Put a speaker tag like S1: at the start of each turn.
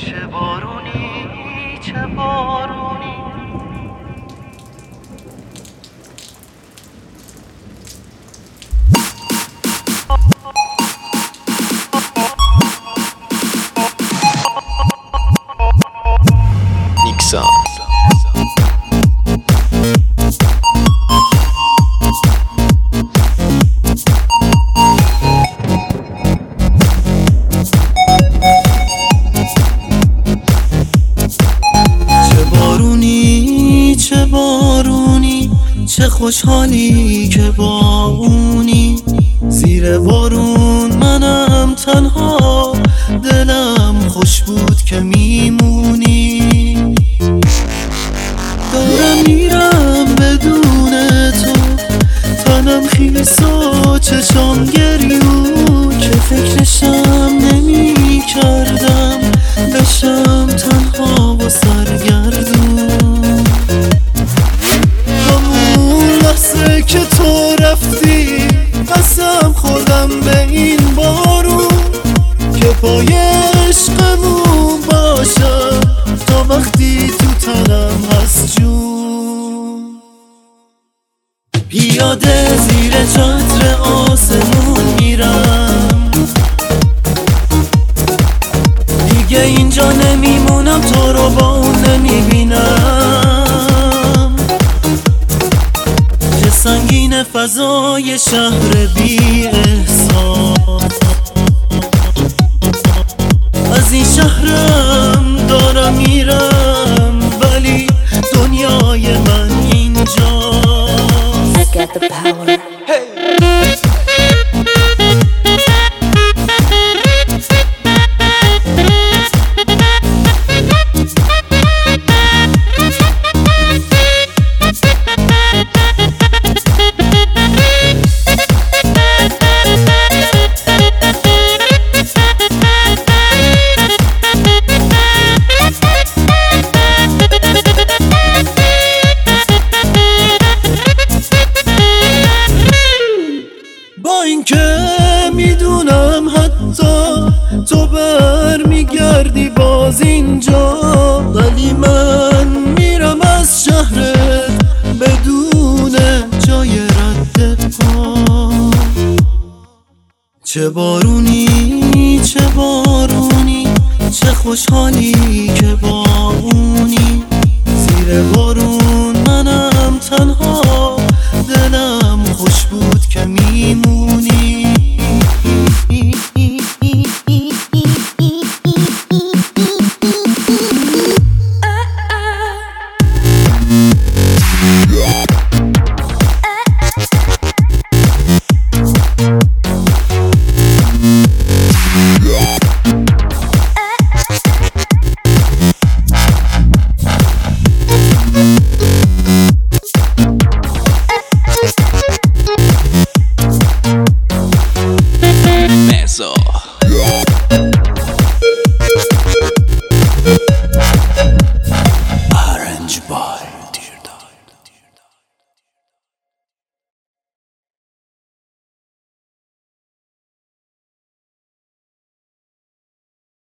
S1: چه بارونی چه بارونی
S2: نیکسان
S3: چه بارونی چه خوشحالی که با اونی زیر بارون منم تنها دلم خوش بود که میمونی دارم میرم بدون تو تنم خیس و چشام گریون که فکرشم نمی کردم بشم تنها و سرگردون همون لحظه که تو رفتی قسم خوردم به این بارون که پای عشقمون باشم تا وقتی تو تنم هست جون پیاده زیر چتر آسمون میرم دیگه اینجا نمیمونم تو رو با اون نمیبینم چه سنگین فضای شهر بی احساس از این شهرم دارم میرم ولی دنیای من اینجاست
S4: I got the power.
S3: با اینکه میدونم حتی تو برمیگردی باز اینجا ولی من میرم از شهرت بدون جای رد پا چه بارونی چه بارونی چه خوشحالی که با اونی زیر بارون